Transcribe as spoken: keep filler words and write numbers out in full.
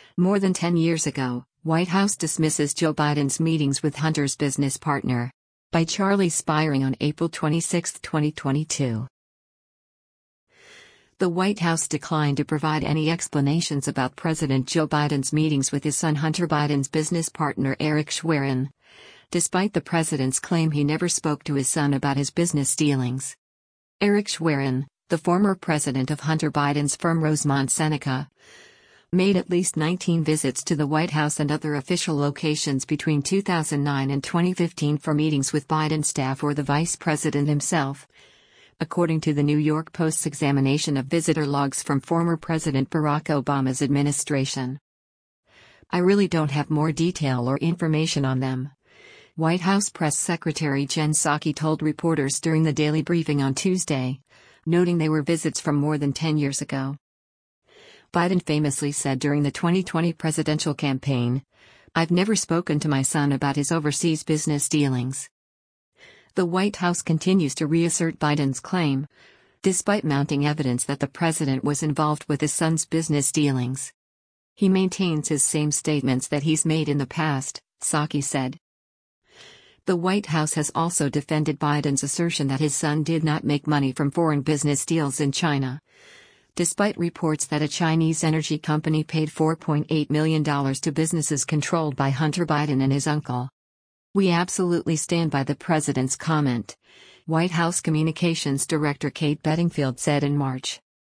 More than ten years ago, White House dismisses Joe Biden's meetings with Hunter's business partner. By Charlie Spiring on April twenty-sixth, twenty twenty-two. The White House declined to provide any explanations about President Joe Biden's meetings with his son Hunter Biden's business partner Eric Schwerin, despite the president's claim he never spoke to his son about his business dealings. Eric Schwerin, the former president of Hunter Biden's firm Rosemont Seneca, made at least nineteen visits to the White House and other official locations between two thousand nine and twenty fifteen for meetings with Biden staff or the vice president himself, according to the New York Post's examination of visitor logs from former President Barack Obama's administration. I really don't have more detail or information on them, White House Press Secretary Jen Psaki told reporters during the daily briefing on Tuesday, noting they were visits from more than ten years ago. Biden famously said during the twenty twenty presidential campaign, "I've never spoken to my son about his overseas business dealings." The White House continues to reassert Biden's claim, despite mounting evidence that the president was involved with his son's business dealings. He maintains his same statements that he's made in the past, Psaki said. The White House has also defended Biden's assertion that his son did not make money from foreign business deals in China, despite reports that a Chinese energy company paid four point eight million dollars to businesses controlled by Hunter Biden and his uncle. "We absolutely stand by the president's comment," White House Communications Director Kate Bedingfield said in March.